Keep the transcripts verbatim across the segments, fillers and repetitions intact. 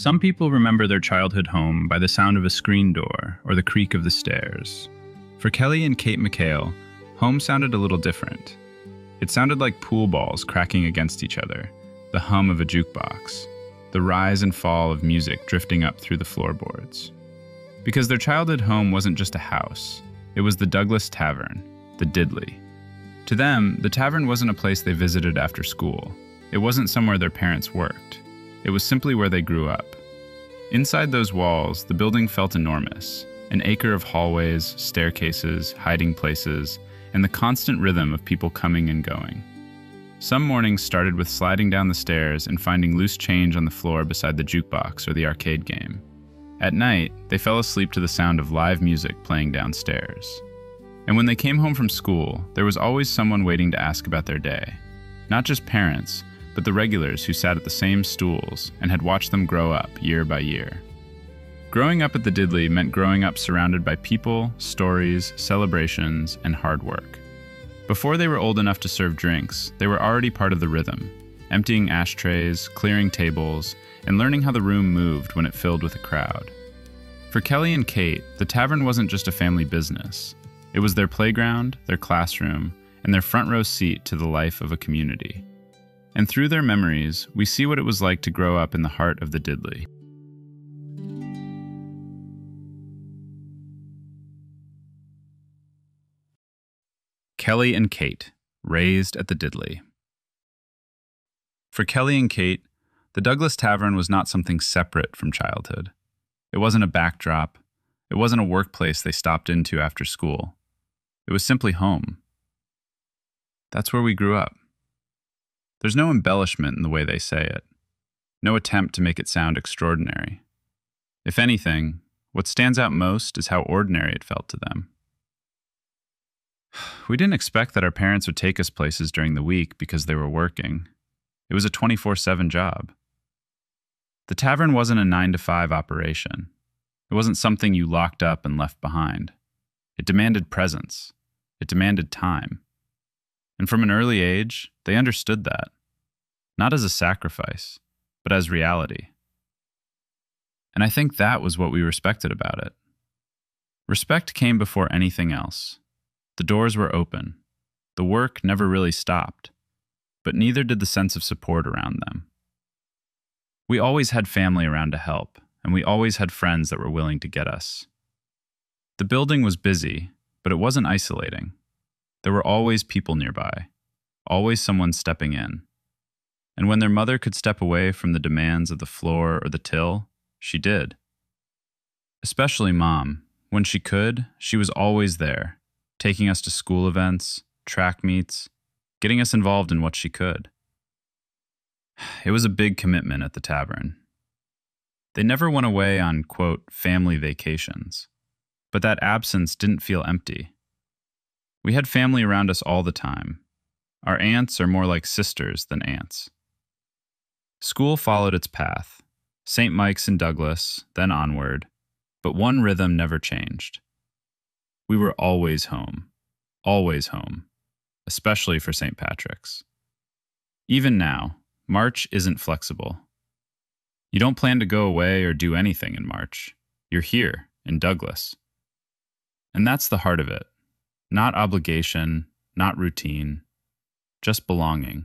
Some people remember their childhood home by the sound of a screen door or the creak of the stairs. For Kelly and Kate McHale, home sounded a little different. It sounded like pool balls cracking against each other, the hum of a jukebox, the rise and fall of music drifting up through the floorboards. Because their childhood home wasn't just a house, it was the Douglas Tavern, the Diddley. To them, the tavern wasn't a place they visited after school. It wasn't somewhere their parents worked. It was simply where they grew up. Inside those walls, the building felt enormous, an acre of hallways, staircases, hiding places, and the constant rhythm of people coming and going. Some mornings started with sliding down the stairs and finding loose change on the floor beside the jukebox or the arcade game. At night, they fell asleep to the sound of live music playing downstairs. And when they came home from school, there was always someone waiting to ask about their day. Not just parents, but the regulars who sat at the same stools and had watched them grow up year by year. Growing up at the Diddley meant growing up surrounded by people, stories, celebrations, and hard work. Before they were old enough to serve drinks, they were already part of the rhythm, emptying ashtrays, clearing tables, and learning how the room moved when it filled with a crowd. For Kelly and Kate, the tavern wasn't just a family business. It was their playground, their classroom, and their front row seat to the life of a community. And through their memories, we see what it was like to grow up in the heart of the Diddley. Kelly and Kate, raised at the Diddley. For Kelly and Kate, the Douglas Tavern was not something separate from childhood. It wasn't a backdrop. It wasn't a workplace they stopped into after school. It was simply home. That's where we grew up. There's no embellishment in the way they say it, no attempt to make it sound extraordinary. If anything, what stands out most is how ordinary it felt to them. We didn't expect that our parents would take us places during the week because they were working. It was a twenty-four seven job. The tavern wasn't a nine to five operation. It wasn't something you locked up and left behind. It demanded presence. It demanded time. And from an early age, they understood that. Not as a sacrifice, but as reality. And I think that was what we respected about it. Respect came before anything else. The doors were open. The work never really stopped, but neither did the sense of support around them. We always had family around to help, and we always had friends that were willing to get us. The building was busy, but it wasn't isolating. There were always people nearby, always someone stepping in. And when their mother could step away from the demands of the floor or the till, she did. Especially Mom. When she could, she was always there, taking us to school events, track meets, getting us involved in what she could. It was a big commitment at the tavern. They never went away on, quote, family vacations, but that absence didn't feel empty. We had family around us all the time. Our aunts are more like sisters than aunts. School followed its path, Saint Mike's in Douglas, then onward, but one rhythm never changed. We were always home, always home, especially for Saint Patrick's. Even now, March isn't flexible. You don't plan to go away or do anything in March. You're here, in Douglas. And that's the heart of it. Not obligation, not routine, just belonging.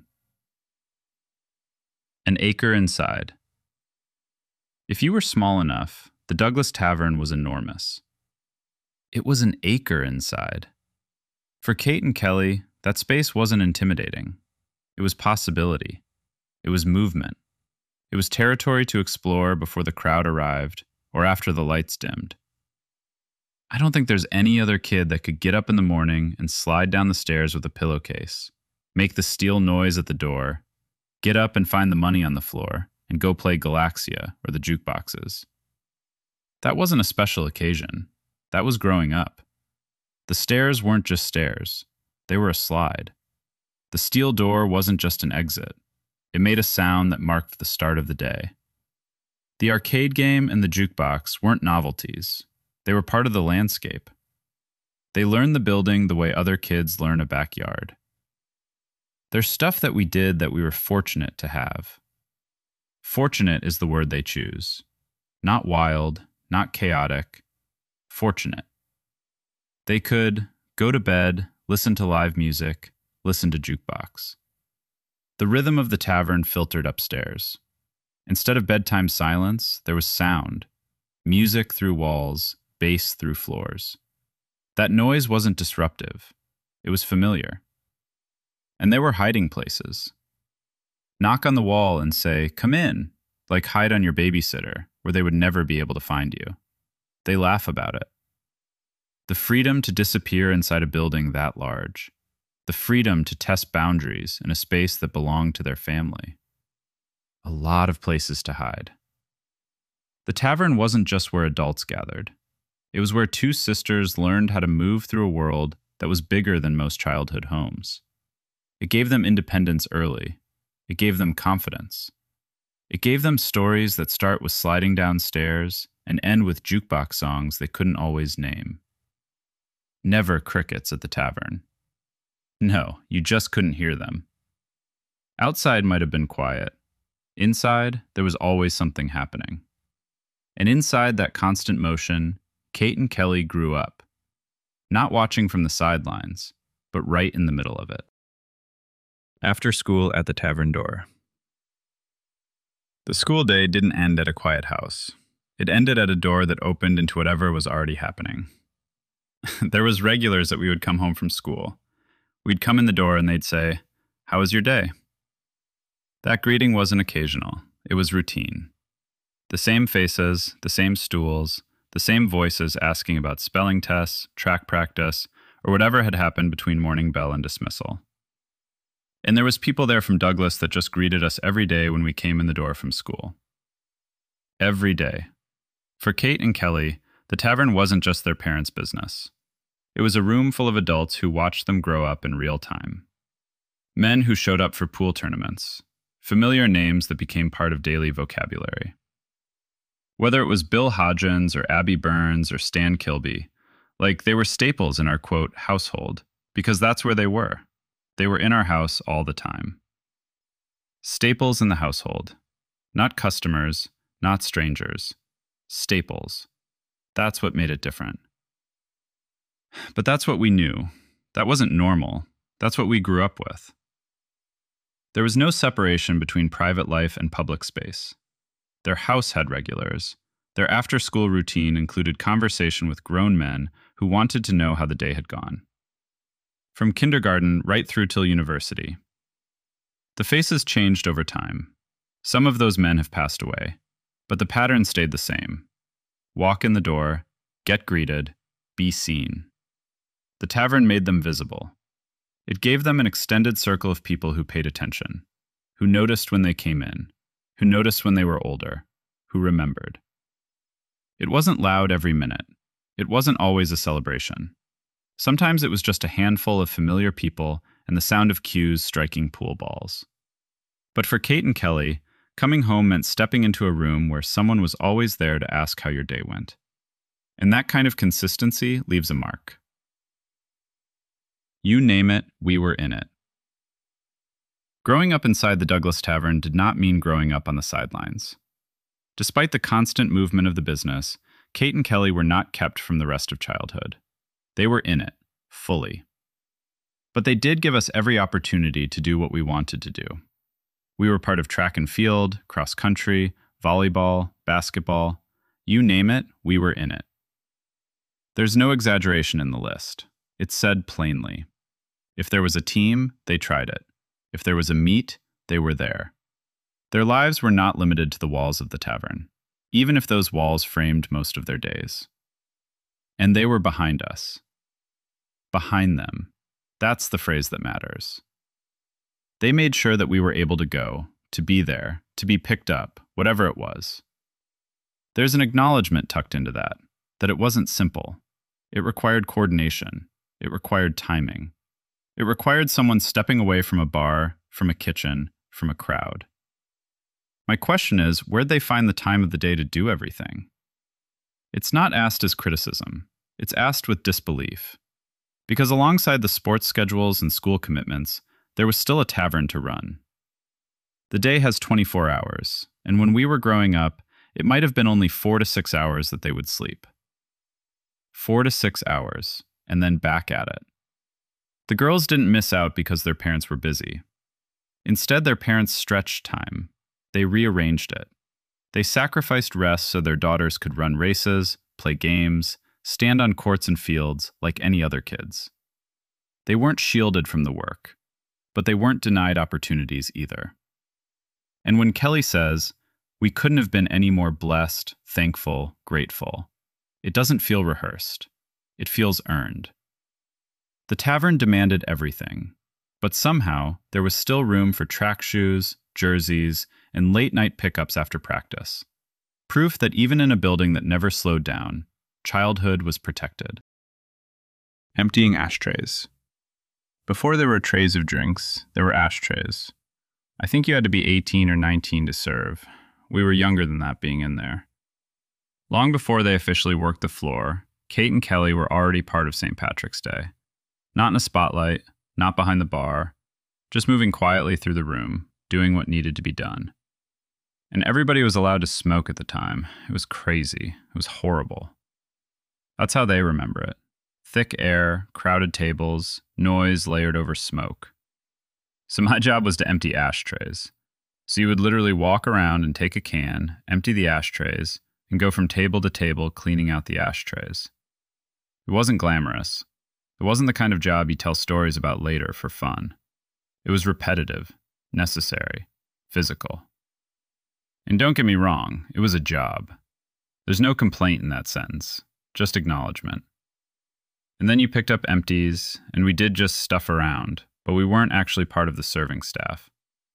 An acre inside. If you were small enough, the Douglas Tavern was enormous. It was an acre inside. For Kate and Kelly, that space wasn't intimidating. It was possibility. It was movement. It was territory to explore before the crowd arrived or after the lights dimmed. I don't think there's any other kid that could get up in the morning and slide down the stairs with a pillowcase, make the steel noise at the door, get up and find the money on the floor, and go play Galaxia or the jukeboxes. That wasn't a special occasion. That was growing up. The stairs weren't just stairs. They were a slide. The steel door wasn't just an exit. It made a sound that marked the start of the day. The arcade game and the jukebox weren't novelties. They were part of the landscape. They learned the building the way other kids learn a backyard. There's stuff that we did that we were fortunate to have. Fortunate is the word they choose. Not wild, not chaotic, fortunate. They could go to bed, listen to live music, listen to jukebox. The rhythm of the tavern filtered upstairs. Instead of bedtime silence, there was sound, music through walls, bass through floors. That noise wasn't disruptive. It was familiar. And there were hiding places. Knock on the wall and say, "Come in," like hide on your babysitter, where they would never be able to find you. They laugh about it. The freedom to disappear inside a building that large. The freedom to test boundaries in a space that belonged to their family. A lot of places to hide. The tavern wasn't just where adults gathered. It was where two sisters learned how to move through a world that was bigger than most childhood homes. It gave them independence early. It gave them confidence. It gave them stories that start with sliding down stairs and end with jukebox songs they couldn't always name. Never crickets at the tavern. No, you just couldn't hear them. Outside might have been quiet. Inside, there was always something happening. And inside that constant motion, Kate and Kelly grew up. Not watching from the sidelines, but right in the middle of it. After school at the tavern door. The school day didn't end at a quiet house. It ended at a door that opened into whatever was already happening. There was regulars that we would come home from school. We'd come in the door and they'd say, "How was your day?" That greeting wasn't occasional. It was routine. The same faces, the same stools, the same voices asking about spelling tests, track practice, or whatever had happened between morning bell and dismissal. And there was people there from Douglas that just greeted us every day when we came in the door from school. Every day. For Kate and Kelly, the tavern wasn't just their parents' business. It was a room full of adults who watched them grow up in real time. Men who showed up for pool tournaments. Familiar names that became part of daily vocabulary. Whether it was Bill Hodgins or Abby Burns or Stan Kilby, like they were staples in our, quote, household, because that's where they were. They were in our house all the time. Staples in the household. Not customers, not strangers. Staples. That's what made it different. But that's what we knew. That wasn't normal. That's what we grew up with. There was no separation between private life and public space. Their house had regulars. Their after-school routine included conversation with grown men who wanted to know how the day had gone. From kindergarten right through till university. The faces changed over time. Some of those men have passed away, but the pattern stayed the same. Walk in the door, get greeted, be seen. The tavern made them visible. It gave them an extended circle of people who paid attention, who noticed when they came in, who noticed when they were older, who remembered. It wasn't loud every minute. It wasn't always a celebration. Sometimes it was just a handful of familiar people and the sound of cues striking pool balls. But for Kate and Kelly, coming home meant stepping into a room where someone was always there to ask how your day went. And that kind of consistency leaves a mark. You name it, we were in it. Growing up inside the Douglas Tavern did not mean growing up on the sidelines. Despite the constant movement of the business, Kate and Kelly were not kept from the rest of childhood. They were in it, fully. But they did give us every opportunity to do what we wanted to do. We were part of track and field, cross country, volleyball, basketball. You name it, we were in it. There's no exaggeration in the list. It's said plainly. If there was a team, they tried it. If there was a meet, they were there. Their lives were not limited to the walls of the tavern, even if those walls framed most of their days. And they were behind us. Behind them. That's the phrase that matters. They made sure that we were able to go, to be there, to be picked up, whatever it was. There's an acknowledgement tucked into that, that it wasn't simple. It required coordination. It required timing. It required someone stepping away from a bar, from a kitchen, from a crowd. My question is, where'd they find the time of the day to do everything? It's not asked as criticism. It's asked with disbelief. Because alongside the sports schedules and school commitments, there was still a tavern to run. The day has twenty-four hours, and when we were growing up, It might have been only four to six hours that they would sleep. Four to six hours, and then back at it. The girls didn't miss out because their parents were busy. Instead, their parents stretched time. They rearranged it. They sacrificed rest so their daughters could run races, play games, stand on courts and fields like any other kids. They weren't shielded from the work, but they weren't denied opportunities either. And when Kelly says, "We couldn't have been any more blessed, thankful, grateful," it doesn't feel rehearsed. It feels earned. The tavern demanded everything, but somehow there was still room for track shoes, jerseys, and late-night pickups after practice. Proof that even in a building that never slowed down, childhood was protected. Emptying ashtrays. Before there were trays of drinks, there were ashtrays. I think you had to be eighteen or nineteen to serve. We were younger than that being in there. Long before they officially worked the floor, Kate and Kelly were already part of Saint Patrick's Day. Not in a spotlight, not behind the bar, just moving quietly through the room, doing what needed to be done. And everybody was allowed to smoke at the time. It was crazy. It was horrible. That's how they remember it. Thick air, crowded tables, noise layered over smoke. So my job was to empty ashtrays. So you would literally walk around and take a can, empty the ashtrays, and go from table to table cleaning out the ashtrays. It wasn't glamorous. It wasn't the kind of job you tell stories about later for fun. It was repetitive, necessary, physical. And don't get me wrong, it was a job. There's no complaint in that sentence, just acknowledgement. And then you picked up empties, and we did just stuff around, but we weren't actually part of the serving staff.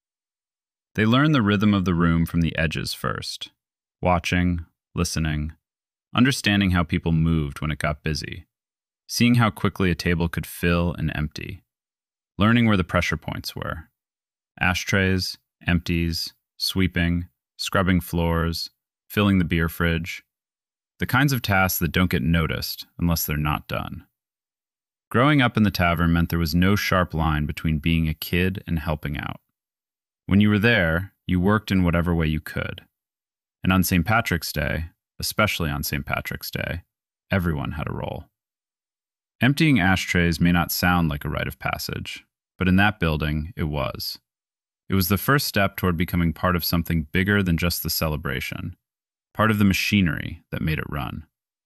They learned the rhythm of the room from the edges first, watching, listening, understanding how people moved when it got busy, seeing how quickly a table could fill and empty, learning where the pressure points were. Ashtrays, empties, sweeping, scrubbing floors, filling the beer fridge. The kinds of tasks that don't get noticed unless they're not done. Growing up in the tavern meant there was no sharp line between being a kid and helping out. When you were there, you worked in whatever way you could. And on Saint Patrick's Day, especially on Saint Patrick's Day, everyone had a role. Emptying ashtrays may not sound like a rite of passage, but in that building, it was. It was the first step toward becoming part of something bigger than just the celebration, part of the machinery that made it run.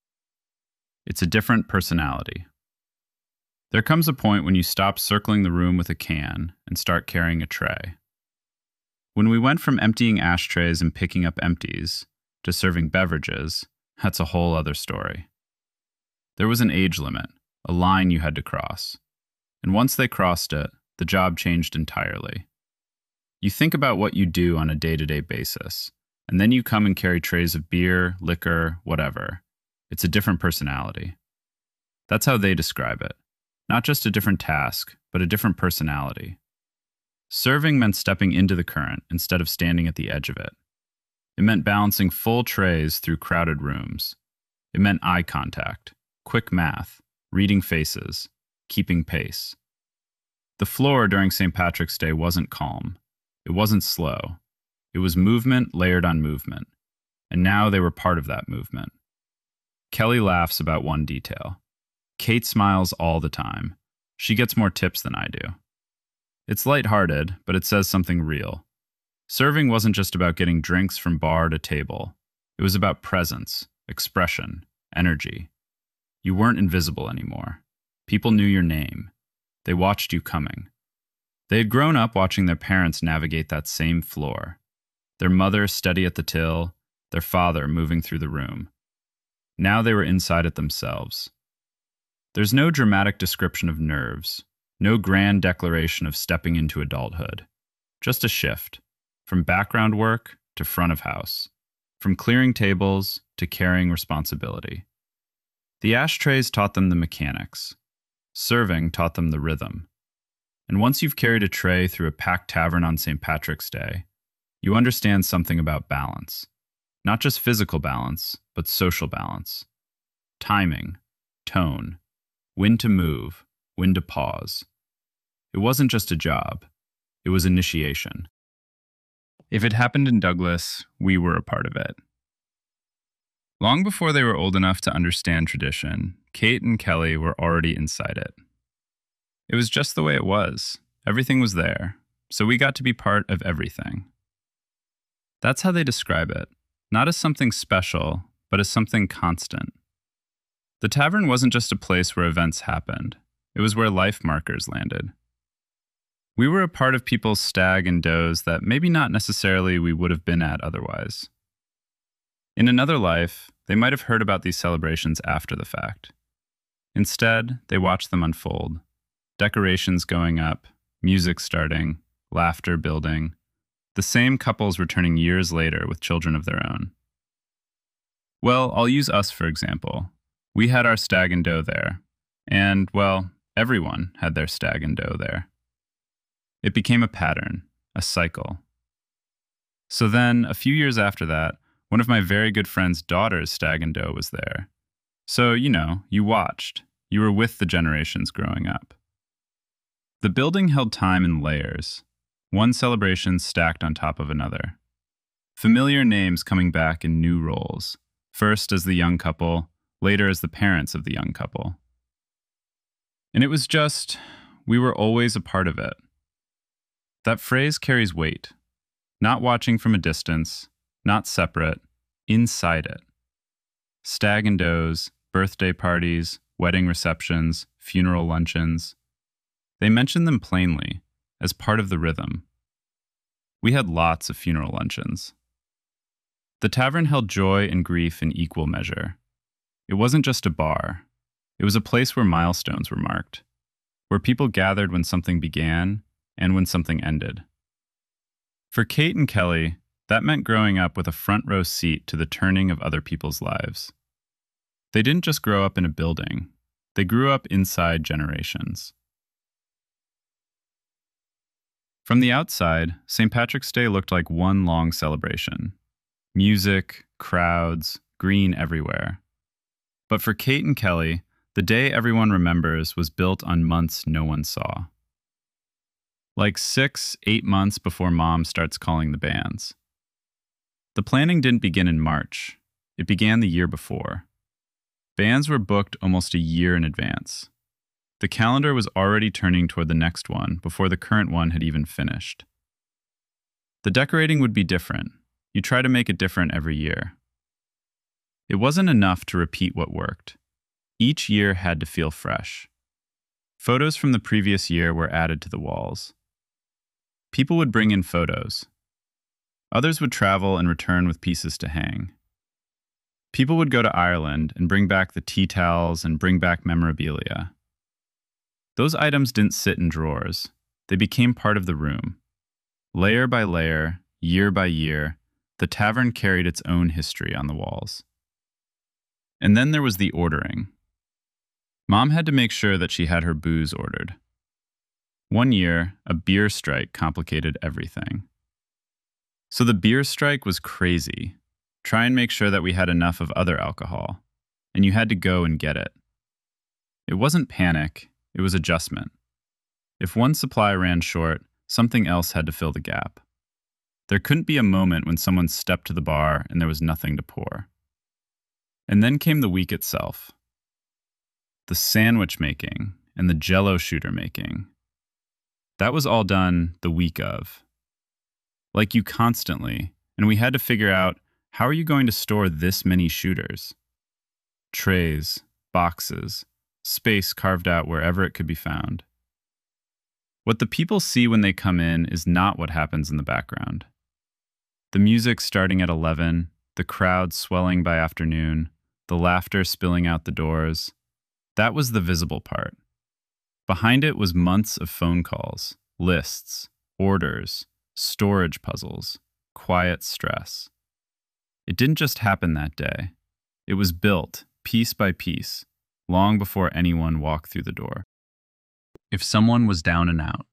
It's a different personality. There comes a point when you stop circling the room with a can and start carrying a tray. When we went from emptying ashtrays and picking up empties to serving beverages, that's a whole other story. There was an age limit, a line you had to cross. And once they crossed it, the job changed entirely. You think about what you do on a day-to-day basis, and then you come and carry trays of beer, liquor, whatever. It's a different personality. That's how they describe it. Not just a different task, but a different personality. Serving meant stepping into the current instead of standing at the edge of it. It meant balancing full trays through crowded rooms. It meant eye contact, quick math, reading faces, keeping pace. The floor during Saint Patrick's Day wasn't calm. It wasn't slow. It was movement layered on movement. And now they were part of that movement. Kelly laughs about one detail. Kate smiles all the time. She gets more tips than I do. It's lighthearted, but it says something real. Serving wasn't just about getting drinks from bar to table. It was about presence, expression, energy. You weren't invisible anymore. People knew your name. They watched you coming. They had grown up watching their parents navigate that same floor. Their mother steady at the till, their father moving through the room. Now they were inside it themselves. There's no dramatic description of nerves, no grand declaration of stepping into adulthood. Just a shift, from background work to front of house, from clearing tables to carrying responsibility. The ashtrays taught them the mechanics. Serving taught them the rhythm. And once you've carried a tray through a packed tavern on Saint Patrick's Day, you understand something about balance. Not just physical balance, but social balance. Timing, tone, when to move, when to pause. It wasn't just a job. It was initiation. If it happened in Douglas, we were a part of it. Long before they were old enough to understand tradition, Kate and Kelly were already inside it. It was just the way it was. Everything was there, so we got to be part of everything. That's how they describe it, not as something special, but as something constant. The tavern wasn't just a place where events happened. It was where life markers landed. We were a part of people's stag and does that maybe not necessarily we would have been at otherwise. In another life, they might have heard about these celebrations after the fact. Instead, they watched them unfold. Decorations going up, music starting, laughter building, the same couples returning years later with children of their own. Well, I'll use us for example. We had our stag and doe there, and, well, everyone had their stag and doe there. It became a pattern, a cycle. So then, a few years after that, one of my very good friend's daughter's stag and doe was there. So, you know, you watched. You were with the generations growing up. The building held time in layers, one celebration stacked on top of another. Familiar names coming back in new roles, first as the young couple, later as the parents of the young couple. And it was just, we were always a part of it. That phrase carries weight. Not watching from a distance, not separate, inside it. Stag and does, birthday parties, wedding receptions, funeral luncheons. They mentioned them plainly, as part of the rhythm. We had lots of funeral luncheons. The tavern held joy and grief in equal measure. It wasn't just a bar. It was a place where milestones were marked, where people gathered when something began and when something ended. For Kate and Kelly, that meant growing up with a front row seat to the turning of other people's lives. They didn't just grow up in a building. They grew up inside generations. From the outside, Saint Patrick's Day looked like one long celebration. Music, crowds, green everywhere. But for Kate and Kelly, the day everyone remembers was built on months no one saw. Like six, eight months before Mom starts calling the bands. The planning didn't begin in March. It began the year before. Bands were booked almost a year in advance. The calendar was already turning toward the next one before the current one had even finished. The decorating would be different. You try to make it different every year. It wasn't enough to repeat what worked. Each year had to feel fresh. Photos from the previous year were added to the walls. People would bring in photos. Others would travel and return with pieces to hang. People would go to Ireland and bring back the tea towels and bring back memorabilia. Those items didn't sit in drawers. They became part of the room. Layer by layer, year by year, the tavern carried its own history on the walls. And then there was the ordering. Mom had to make sure that she had her booze ordered. One year, a beer strike complicated everything. So the beer strike was crazy. Try and make sure that we had enough of other alcohol, and you had to go and get it. It wasn't panic. It was adjustment. If one supply ran short, something else had to fill the gap. There couldn't be a moment when someone stepped to the bar and there was nothing to pour. And then came the week itself. The sandwich making and the Jell-O shooter making. That was all done the week of. Like you constantly, and we had to figure out, how are you going to store this many shooters? Trays, boxes, space carved out wherever it could be found. What the people see when they come in is not what happens in the background. The music starting at eleven, the crowd swelling by afternoon, the laughter spilling out the doors. That was the visible part. Behind it was months of phone calls, lists, orders, storage puzzles, quiet stress. It didn't just happen that day. It was built, piece by piece, long before anyone walked through the door. If someone was down and out.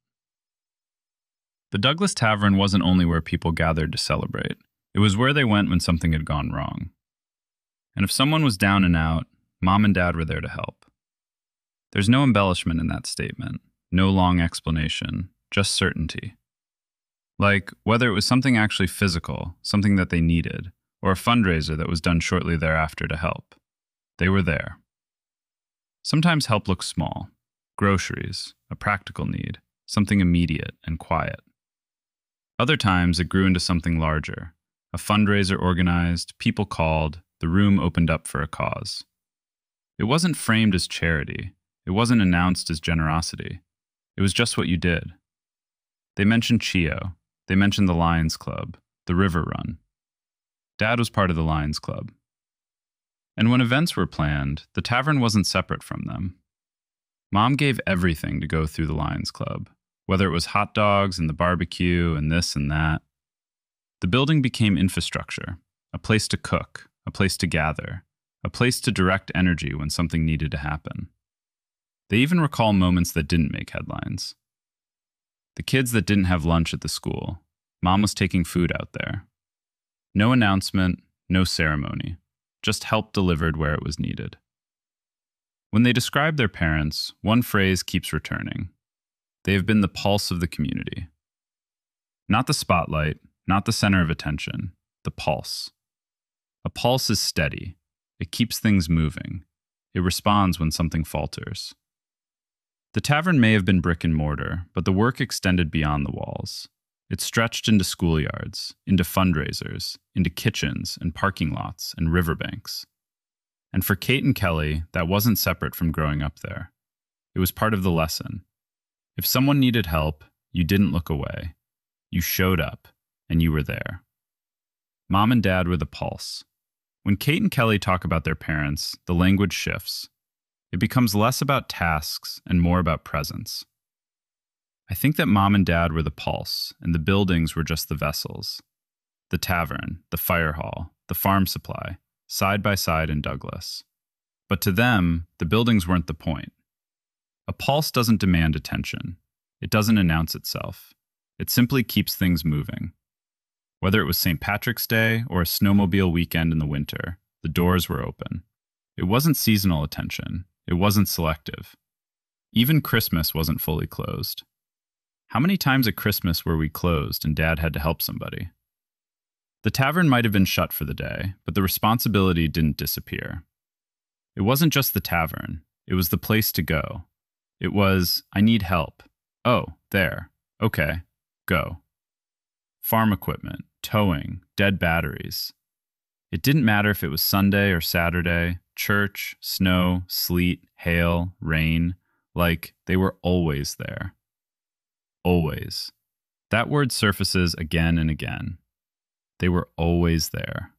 The Douglas Tavern wasn't only where people gathered to celebrate. It was where they went when something had gone wrong. And if someone was down and out, Mom and Dad were there to help. There's no embellishment in that statement, no long explanation, just certainty. Like whether it was something actually physical, something that they needed, or a fundraiser that was done shortly thereafter to help. They were there. Sometimes help looked small: groceries, a practical need, something immediate and quiet. Other times it grew into something larger: a fundraiser organized, people called, the room opened up for a cause. It wasn't framed as charity. It wasn't announced as generosity. It was just what you did. They mentioned Chio. They mentioned the Lions Club, the River Run. Dad was part of the Lions Club. And when events were planned, the tavern wasn't separate from them. Mom gave everything to go through the Lions Club, whether it was hot dogs and the barbecue and this and that. The building became infrastructure, a place to cook, a place to gather, a place to direct energy when something needed to happen. They even recall moments that didn't make headlines. The kids that didn't have lunch at the school, Mom was taking food out there. No announcement, no ceremony, just help delivered where it was needed. When they describe their parents, one phrase keeps returning: they have been the pulse of the community. Not the spotlight, not the center of attention, the pulse. A pulse is steady. It keeps things moving. It responds when something falters. The tavern may have been brick and mortar, but the work extended beyond the walls. It stretched into schoolyards, into fundraisers, into kitchens and parking lots and riverbanks. And for Kate and Kelly, that wasn't separate from growing up there. It was part of the lesson. If someone needed help, you didn't look away. You showed up, and you were there. Mom and Dad were the pulse. When Kate and Kelly talk about their parents, the language shifts. It becomes less about tasks and more about presence. I think that Mom and Dad were the pulse, and the buildings were just the vessels. The tavern, the fire hall, the farm supply, side by side in Douglas. But to them, the buildings weren't the point. A pulse doesn't demand attention. It doesn't announce itself. It simply keeps things moving. Whether it was Saint Patrick's Day or a snowmobile weekend in the winter, the doors were open. It wasn't seasonal attention. It wasn't selective. Even Christmas wasn't fully closed. How many times at Christmas were we closed and Dad had to help somebody? The tavern might have been shut for the day, but the responsibility didn't disappear. It wasn't just the tavern. It was the place to go. It was, I need help. Oh, there. Okay, go. Farm equipment, towing, dead batteries. It didn't matter if it was Sunday or Saturday, church, snow, sleet, hail, rain, like they were always there. Always. That word surfaces again and again. They were always there.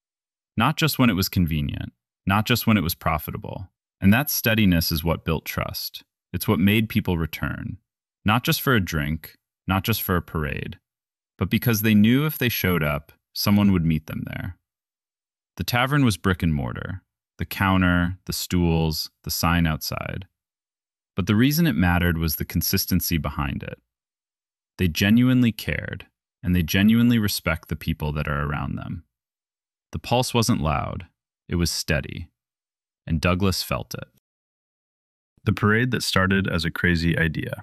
Not just when it was convenient, not just when it was profitable. And that steadiness is what built trust. It's what made people return. Not just for a drink, not just for a parade, but because they knew if they showed up, someone would meet them there. The tavern was brick and mortar, the counter, the stools, the sign outside. But the reason it mattered was the consistency behind it. They genuinely cared, and they genuinely respect the people that are around them. The pulse wasn't loud, it was steady, and Douglas felt it. The parade that started as a crazy idea.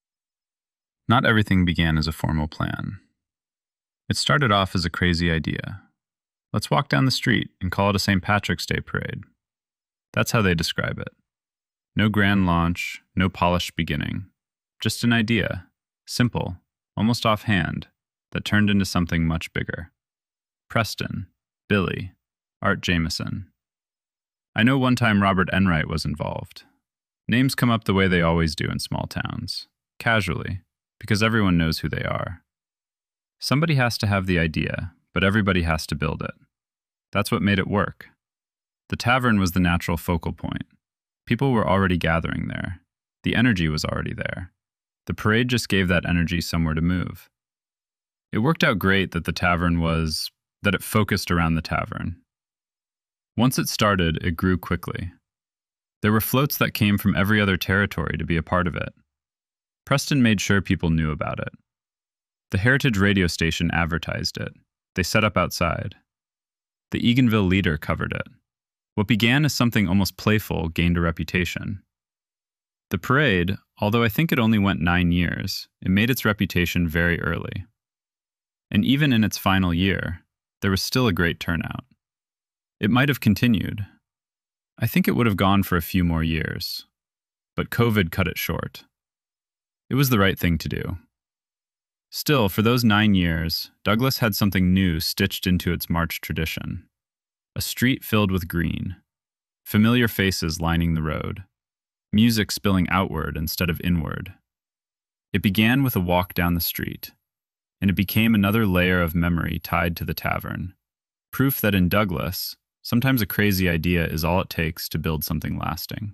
Not everything began as a formal plan. It started off as a crazy idea. Let's walk down the street and call it a Saint Patrick's Day parade. That's how they describe it. No grand launch, no polished beginning. Just an idea, simple, almost offhand, that turned into something much bigger. Preston, Billy, Art Jameson. I know one time Robert Enright was involved. Names come up the way they always do in small towns, casually, because everyone knows who they are. Somebody has to have the idea, but everybody has to build it. That's what made it work. The tavern was the natural focal point. People were already gathering there. The energy was already there. The parade just gave that energy somewhere to move. It worked out great that the tavern was, that it focused around the tavern. Once it started, it grew quickly. There were floats that came from every other territory to be a part of it. Preston made sure people knew about it. The Heritage radio station advertised it. They set up outside. The Eganville Leader covered it. What began as something almost playful gained a reputation. The parade, although I think it only went nine years, it made its reputation very early. And even in its final year, there was still a great turnout. It might have continued. I think it would have gone for a few more years, but COVID cut it short. It was the right thing to do. Still, for those nine years, Douglas had something new stitched into its March tradition. A street filled with green, familiar faces lining the road, music spilling outward instead of inward. It began with a walk down the street, and it became another layer of memory tied to the tavern, proof that in Douglas, sometimes a crazy idea is all it takes to build something lasting.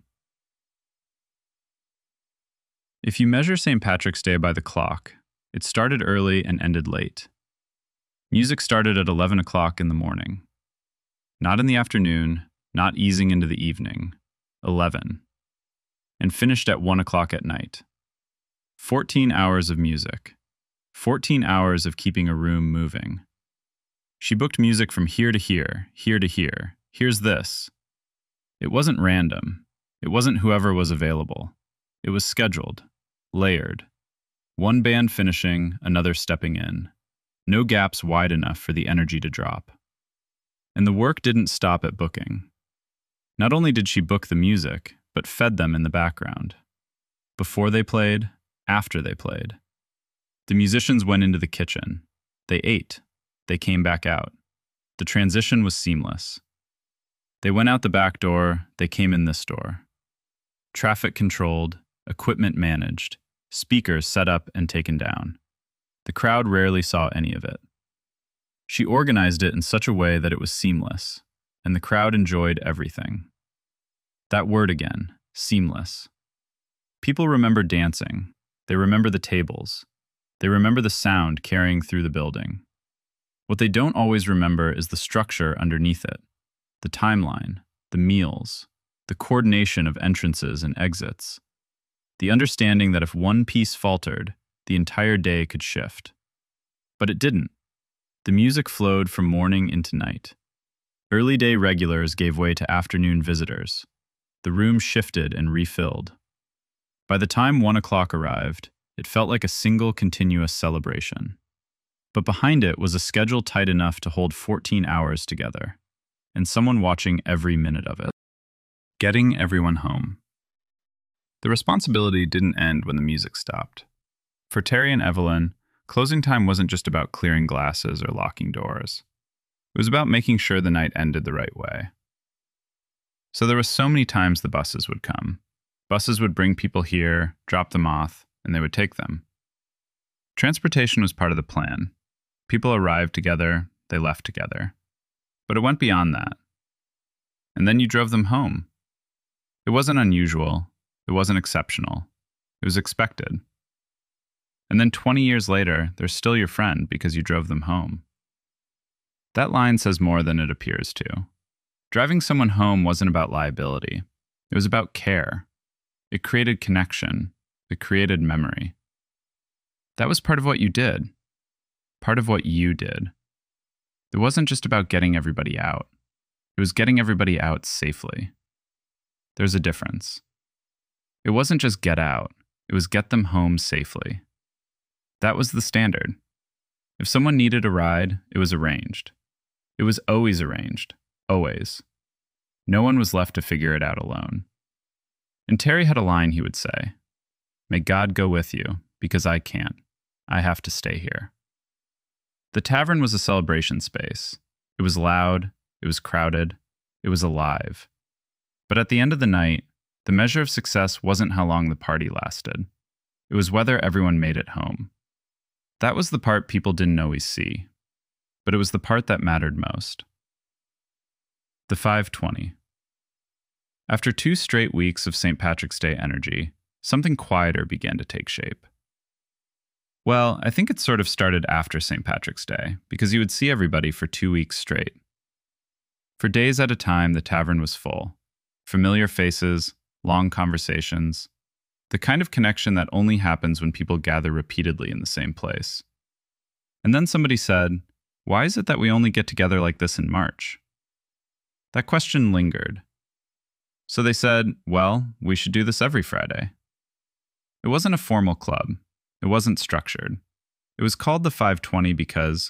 If you measure Saint Patrick's Day by the clock, it started early and ended late. Music started at eleven o'clock in the morning. Not in the afternoon, not easing into the evening. eleven. And finished at one o'clock at night. fourteen hours of music. fourteen hours of keeping a room moving. She booked music from here to here, here to here. Here's this. It wasn't random. It wasn't whoever was available. It was scheduled, layered. One band finishing, another stepping in. No gaps wide enough for the energy to drop. And the work didn't stop at booking. Not only did she book the music, but fed them in the background. Before they played, after they played. The musicians went into the kitchen. They ate. They came back out. The transition was seamless. They went out the back door, they came in this door. Traffic controlled, equipment managed, speakers set up and taken down. The crowd rarely saw any of it. She organized it in such a way that it was seamless, and the crowd enjoyed everything. That word again, seamless. People remember dancing. They remember the tables. They remember the sound carrying through the building. What they don't always remember is the structure underneath it, the timeline, the meals, the coordination of entrances and exits, the understanding that if one piece faltered, the entire day could shift. But it didn't. The music flowed from morning into night. Early day regulars gave way to afternoon visitors. The room shifted and refilled. By the time one o'clock arrived, it felt like a single continuous celebration. But behind it was a schedule tight enough to hold fourteen hours together, and someone watching every minute of it. Getting everyone home. The responsibility didn't end when the music stopped. For Terry and Evelyn, closing time wasn't just about clearing glasses or locking doors. It was about making sure the night ended the right way. So there were so many times the buses would come. Buses would bring people here, drop them off, and they would take them. Transportation was part of the plan. People arrived together, they left together. But it went beyond that. And then you drove them home. It wasn't unusual. It wasn't exceptional. It was expected. And then twenty years later, they're still your friend because you drove them home. That line says more than it appears to. Driving someone home wasn't about liability. It was about care. It created connection. It created memory. That was part of what you did. Part of what you did. It wasn't just about getting everybody out. It was getting everybody out safely. There's a difference. It wasn't just get out. It was get them home safely. That was the standard. If someone needed a ride, it was arranged. It was always arranged. Always. No one was left to figure it out alone. And Terry had a line he would say, "May God go with you, because I can't. I have to stay here." The tavern was a celebration space. It was loud, it was crowded, it was alive. But at the end of the night, the measure of success wasn't how long the party lasted. It was whether everyone made it home. That was the part people didn't always see, but it was the part that mattered most. The five twenty. After two straight weeks of Saint Patrick's Day energy, something quieter began to take shape. Well, I think it sort of started after Saint Patrick's Day, because you would see everybody for two weeks straight. For days at a time, the tavern was full. Familiar faces, long conversations, the kind of connection that only happens when people gather repeatedly in the same place. And then somebody said, "Why is it that we only get together like this in March?" That question lingered. So they said, well, we should do this every Friday. It wasn't a formal club. It wasn't structured. It was called the five twenty because,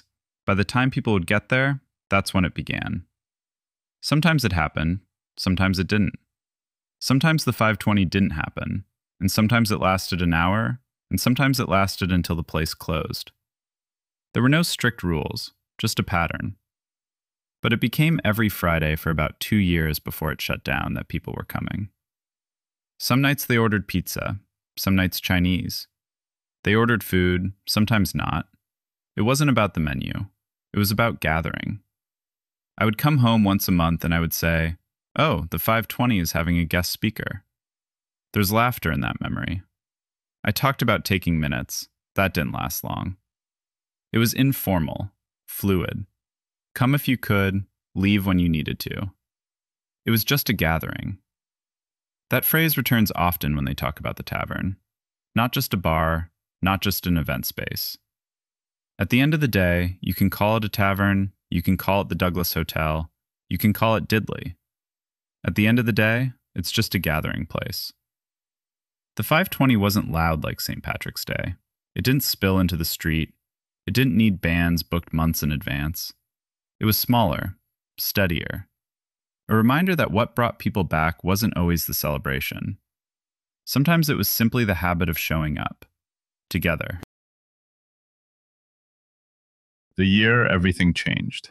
By the time people would get there, that's when it began. Sometimes it happened, sometimes it didn't. Sometimes the five twenty didn't happen, and sometimes it lasted an hour, and sometimes it lasted until the place closed. There were no strict rules, just a pattern. But it became every Friday for about two years before it shut down that people were coming. Some nights they ordered pizza, some nights Chinese. They ordered food, sometimes not. It wasn't about the menu. It was about gathering. I would come home once a month and I would say, "Oh, the five twenty is having a guest speaker." There's laughter in that memory. I talked about taking minutes. That didn't last long. It was informal, fluid. Come if you could, leave when you needed to. It was just a gathering. That phrase returns often when they talk about the tavern. Not just a bar, not just an event space. At the end of the day, you can call it a tavern, you can call it the Douglas Hotel, you can call it Diddley. At the end of the day, it's just a gathering place. The five twenty wasn't loud like Saint Patrick's Day. It didn't spill into the street. It didn't need bands booked months in advance. It was smaller, steadier. A reminder that what brought people back wasn't always the celebration. Sometimes it was simply the habit of showing up, together. The year everything changed.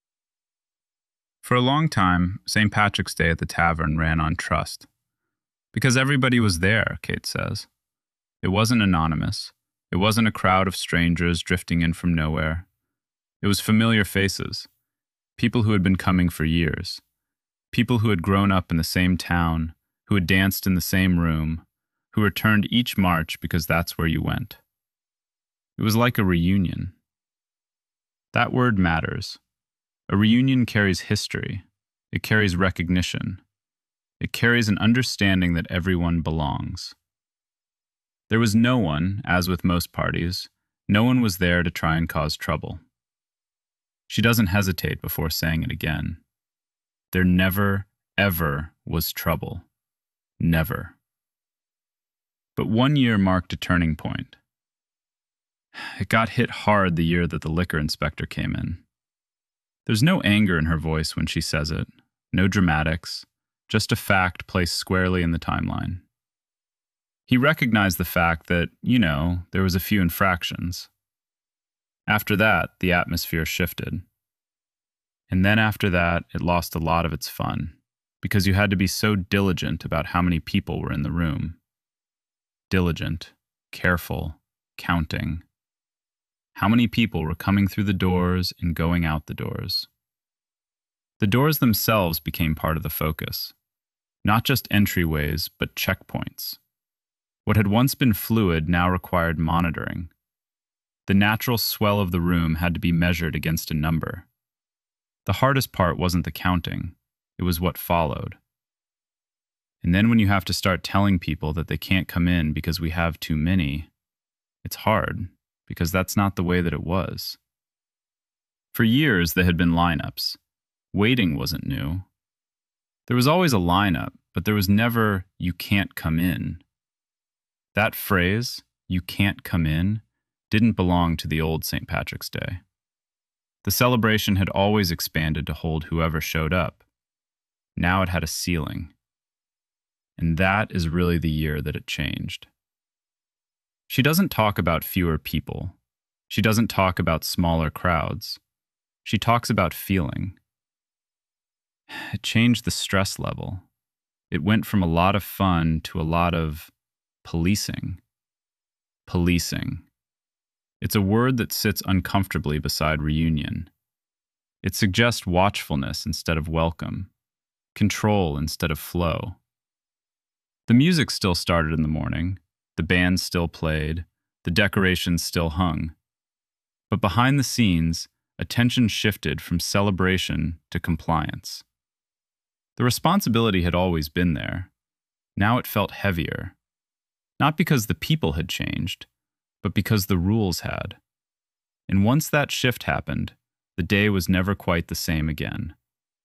For a long time, Saint Patrick's Day at the tavern ran on trust. Because everybody was there, Kate says. It wasn't anonymous. It wasn't a crowd of strangers drifting in from nowhere. It was familiar faces, people who had been coming for years, people who had grown up in the same town, who had danced in the same room, who returned each March because that's where you went. It was like a reunion. That word matters. A reunion carries history. It carries recognition. It carries an understanding that everyone belongs. There was no one, as with most parties, no one was there to try and cause trouble. She doesn't hesitate before saying it again. There never, ever was trouble. Never. But one year marked a turning point. It got hit hard the year that the liquor inspector came in. There's no anger in her voice when she says it, no dramatics, just a fact placed squarely in the timeline. He recognized the fact that, you know, there was a few infractions. After that, the atmosphere shifted. And then after that, it lost a lot of its fun, because you had to be so diligent about how many people were in the room. Diligent, careful, counting. How many people were coming through the doors and going out the doors? The doors themselves became part of the focus. Not just entryways, but checkpoints. What had once been fluid now required monitoring. The natural swell of the room had to be measured against a number. The hardest part wasn't the counting, it was what followed. And then when you have to start telling people that they can't come in because we have too many, it's hard, because that's not the way that it was. For years, there had been lineups. Waiting wasn't new. There was always a lineup, but there was never, "you can't come in." That phrase, "you can't come in," didn't belong to the old Saint Patrick's Day. The celebration had always expanded to hold whoever showed up. Now it had a ceiling. And that is really the year that it changed. She doesn't talk about fewer people. She doesn't talk about smaller crowds. She talks about feeling. It changed the stress level. It went from a lot of fun to a lot of policing. Policing. It's a word that sits uncomfortably beside reunion. It suggests watchfulness instead of welcome, control instead of flow. The music still started in the morning, the band still played, the decorations still hung. But behind the scenes, attention shifted from celebration to compliance. The responsibility had always been there. Now it felt heavier. Not because the people had changed, but because the rules had. And once that shift happened, the day was never quite the same again.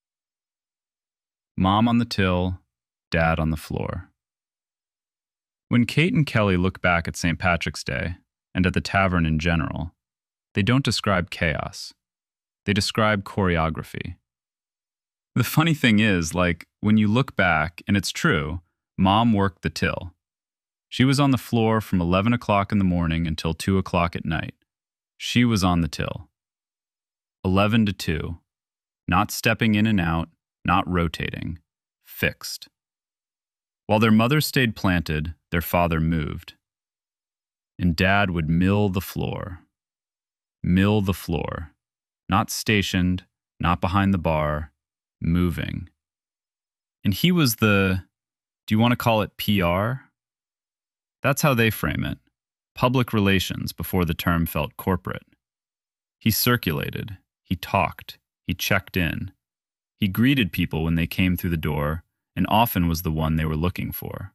Mom on the till, Dad on the floor. When Kate and Kelly look back at Saint Patrick's Day, and at the tavern in general, they don't describe chaos. They describe choreography. The funny thing is, like, when you look back, and it's true, Mom worked the till. She was on the floor from eleven o'clock in the morning until two o'clock at night. She was on the till. eleven to two. Not stepping in and out, not rotating. Fixed. While their mother stayed planted, their father moved. And Dad would mill the floor. Mill the floor. Not stationed, not behind the bar, moving. And he was the, do you want to call it P R? That's how they frame it. Public relations before the term felt corporate. He circulated, he talked, he checked in. He greeted people when they came through the door, and often was the one they were looking for.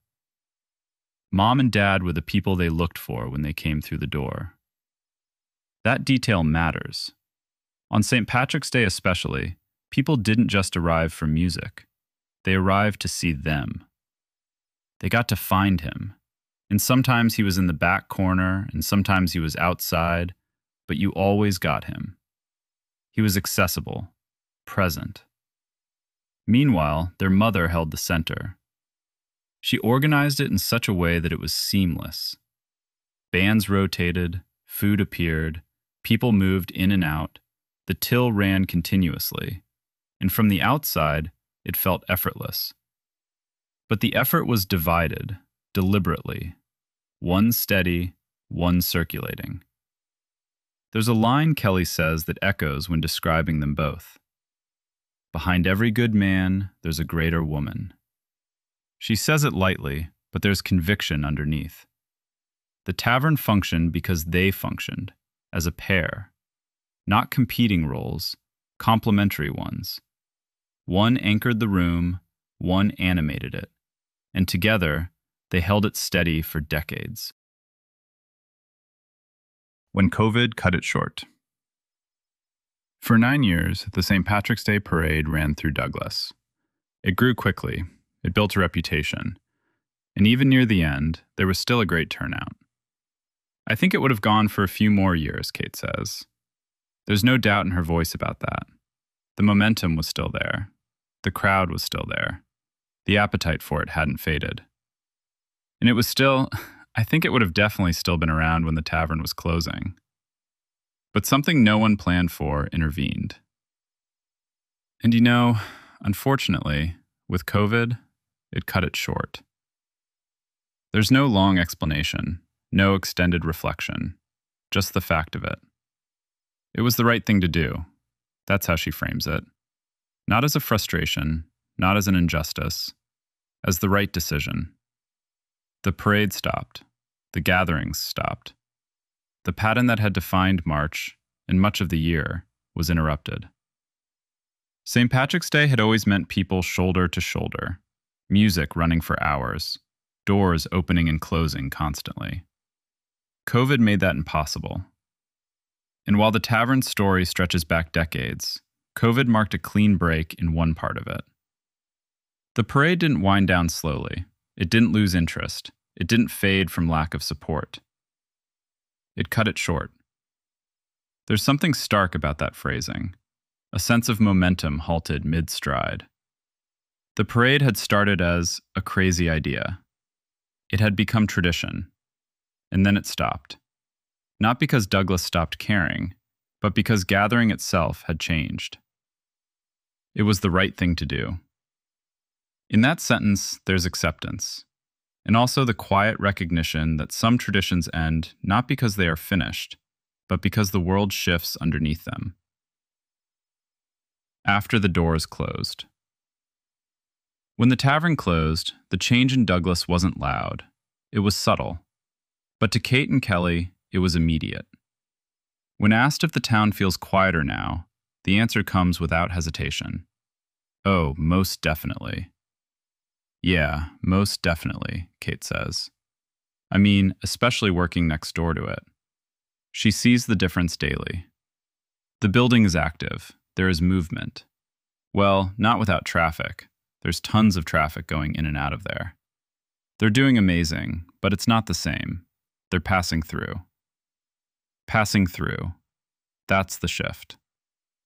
Mom and Dad were the people they looked for when they came through the door. That detail matters. On Saint Patrick's Day especially, people didn't just arrive for music. They arrived to see them. They got to find him. And sometimes he was in the back corner, and sometimes he was outside, but you always got him. He was accessible, present. Meanwhile, their mother held the center. She organized it in such a way that it was seamless. Bands rotated, food appeared, people moved in and out, the till ran continuously, and from the outside, it felt effortless. But the effort was divided, deliberately, one steady, one circulating. There's a line Kelly says that echoes when describing them both. Behind every good man, there's a greater woman. She says it lightly, but there's conviction underneath. The tavern functioned because they functioned, as a pair. Not competing roles, complementary ones. One anchored the room, one animated it, and together, they held it steady for decades. When COVID cut it short. For nine years, the Saint Patrick's Day Parade ran through Douglas. It grew quickly, it built a reputation, and even near the end, there was still a great turnout. I think it would have gone for a few more years, Kate says. There's no doubt in her voice about that. The momentum was still there. The crowd was still there. The appetite for it hadn't faded. And it was still, I think it would have definitely still been around when the tavern was closing. But something no one planned for intervened. And you know, unfortunately, with COVID, it cut it short. There's no long explanation, no extended reflection, just the fact of it. It was the right thing to do. That's how she frames it. Not as a frustration, not as an injustice, as the right decision. The parade stopped. The gatherings stopped. The pattern that had defined March, and much of the year, was interrupted. Saint Patrick's Day had always meant people shoulder to shoulder, music running for hours, doors opening and closing constantly. COVID made that impossible. And while the tavern's story stretches back decades, COVID marked a clean break in one part of it. The parade didn't wind down slowly. It didn't lose interest. It didn't fade from lack of support. It cut it short. There's something stark about that phrasing. A sense of momentum halted mid-stride. The parade had started as a crazy idea. It had become tradition. And then it stopped. Not because Douglas stopped caring, but because gathering itself had changed. It was the right thing to do. In that sentence, there's acceptance, and also the quiet recognition that some traditions end not because they are finished, but because the world shifts underneath them. After the doors closed. When the tavern closed, the change in Douglas wasn't loud. It was subtle. But to Kate and Kelly, it was immediate. When asked if the town feels quieter now, the answer comes without hesitation. Oh, most definitely. Yeah, most definitely, Kate says. I mean, especially working next door to it. She sees the difference daily. The building is active. There is movement. Well, not without traffic. There's tons of traffic going in and out of there. They're doing amazing, but it's not the same. They're passing through. Passing through. That's the shift.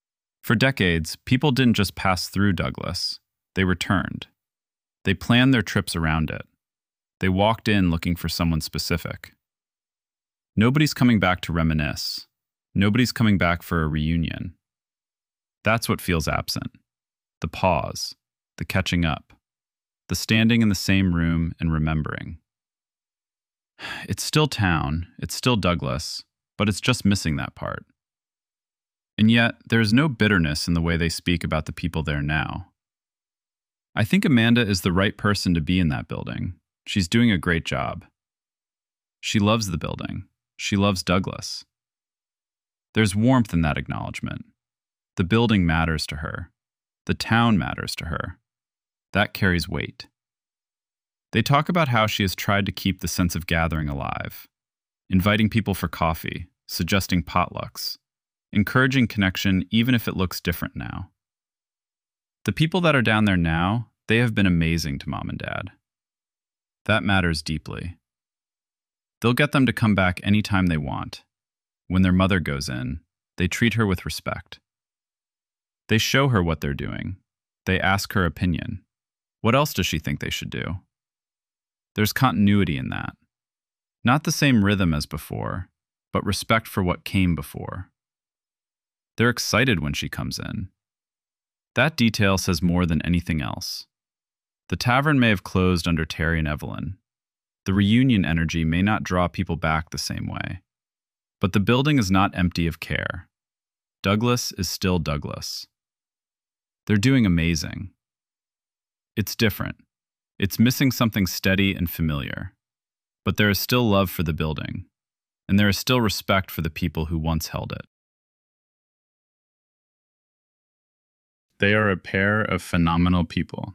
For decades, people didn't just pass through Douglas, they returned. They planned their trips around it. They walked in looking for someone specific. Nobody's coming back to reminisce. Nobody's coming back for a reunion. That's what feels absent. The pause, the catching up, the standing in the same room and remembering. It's still town, it's still Douglas, but it's just missing that part. And yet, there is no bitterness in the way they speak about the people there now. I think Amanda is the right person to be in that building. She's doing a great job. She loves the building. She loves Douglas. There's warmth in that acknowledgement. The building matters to her. The town matters to her. That carries weight. They talk about how she has tried to keep the sense of gathering alive, inviting people for coffee, suggesting potlucks, encouraging connection even if it looks different now. The people that are down there now, they have been amazing to Mom and Dad. That matters deeply. They'll get them to come back anytime they want. When their mother goes in, they treat her with respect. They show her what they're doing. They ask her opinion. What else does she think they should do? There's continuity in that. Not the same rhythm as before, but respect for what came before. They're excited when she comes in. That detail says more than anything else. The tavern may have closed under Terry and Evelyn. The reunion energy may not draw people back the same way. But the building is not empty of care. Douglas is still Douglas. They're doing amazing. It's different. It's missing something steady and familiar. But there is still love for the building, and there is still respect for the people who once held it. They are a pair of phenomenal people.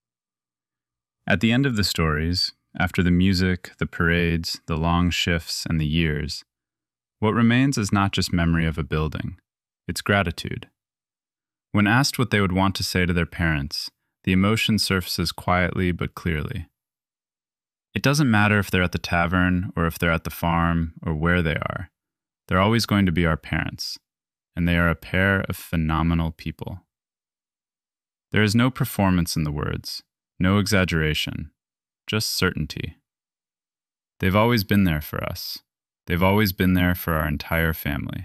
At the end of the stories, after the music, the parades, the long shifts, and the years, what remains is not just memory of a building, it's gratitude. When asked what they would want to say to their parents, the emotion surfaces quietly but clearly. It doesn't matter if they're at the tavern or if they're at the farm or where they are. They're always going to be our parents, and they are a pair of phenomenal people. There is no performance in the words, no exaggeration, just certainty. They've always been there for us. They've always been there for our entire family.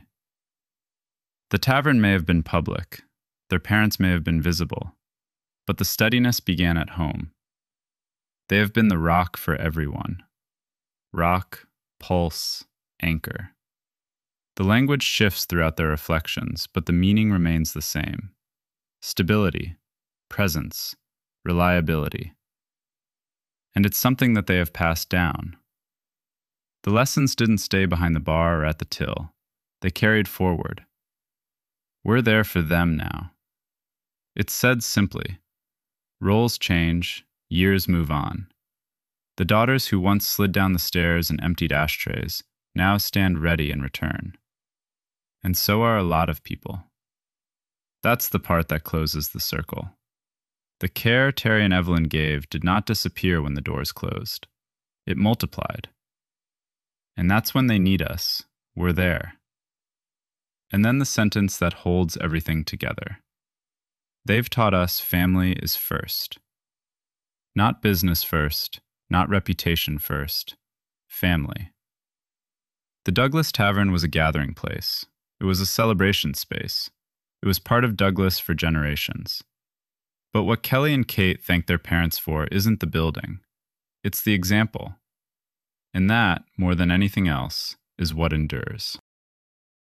The tavern may have been public, their parents may have been visible, but the steadiness began at home. They have been the rock for everyone. Rock, pulse, anchor. The language shifts throughout their reflections, but the meaning remains the same. Stability, presence, reliability. And it's something that they have passed down. The lessons didn't stay behind the bar or at the till. They carried forward. We're there for them now. It's said simply. Roles change, years move on. The daughters who once slid down the stairs and emptied ashtrays now stand ready in return. And so are a lot of people. That's the part that closes the circle. The care Terry and Evelyn gave did not disappear when the doors closed. It multiplied. And that's when they need us. We're there. And then the sentence that holds everything together. They've taught us family is first. Not business first, not reputation first. Family. The Douglas Tavern was a gathering place. It was a celebration space. It was part of Douglas for generations. But what Kelly and Kate thank their parents for isn't the building. It's the example. And that, more than anything else, is what endures.